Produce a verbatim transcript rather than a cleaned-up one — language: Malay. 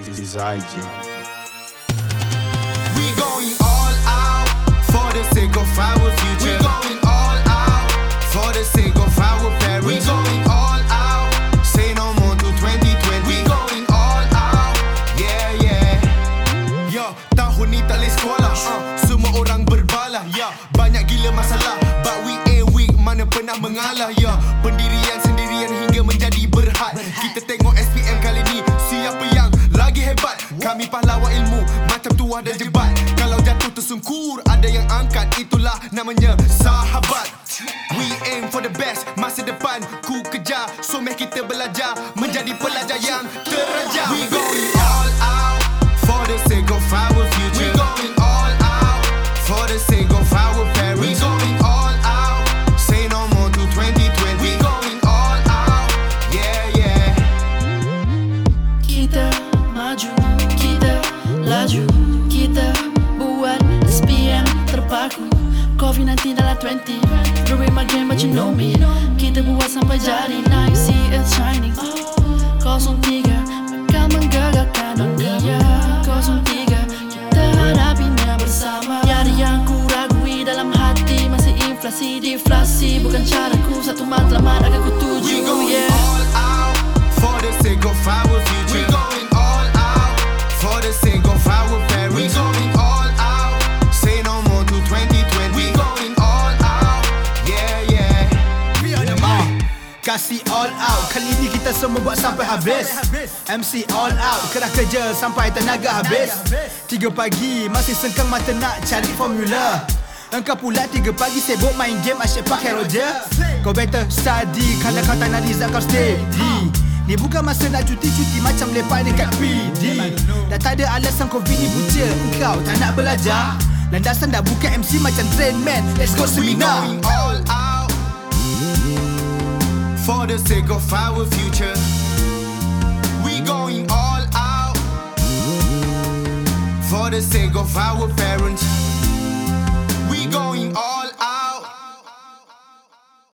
is I G. We going all out for the sake of our future. We going all out for the sake of our parents. We going all out, say no more to twenty twenty. We going all out, yeah yeah. Yo, tahun ni tak boleh sekolah, uh, semua orang berbalah. Ya, yeah, banyak gila masalah, but we ain't weak, mana pernah mengalah. Ya, yeah, pendirian sendirian hingga menjadi berhad. Kita tengok S P M kali ni, siapa yang lagi hebat? Kami pahlawan ilmu, macam tuah dan jebat. Kalau jatuh tersungkur, ada yang angkat, itulah namanya sahabat. We aim for the best, masa depan ku kejar. So meh kita belajar, menjadi pelajar yang terajar. We going all out for the sake of our future. We going all out for the sake of our parents. We going all out, say no more to twenty twenty. We going all out, yeah yeah. Kita maju, kita laju, kita buat S P M terpaku. covid sembilan belas dalam twenty, ruin my game but you know me. Kita buat sampai jadi, now you see it shining. Kosong tiga, bakal menggagalkan dunia. Kosong tiga, kita hadapinya bersama. Tiada yang ku ragui dalam hati, masih inflasi, deflasi. Bukan caraku, satu matlamat akan ku tuju. We going yeah. all out for the sake of our future. We going all out for the sake of our parents. We going all out, say no more to twenty twenty. We going all out, yeah yeah. We are the mic. Kasih all out, kali ni kita semua buat sampai habis. M C all out, kerah kerja sampai tenaga habis. Tiga pagi, masih sengkang mata nak cari formula. Engkau pula tiga pagi sibuk main game, asyik pakai roger. Kau better study, kalau kau tak nak result kau steady. Ni bukan masa nak cuti-cuti macam lepak dekat P D. Dah tak ada alasan covid ni buta, engkau tak nak belajar. Landasan dah buka M C macam train man, let's go We seminar. going all out for the sake of our future. We going all out for the sake of our parents. We going all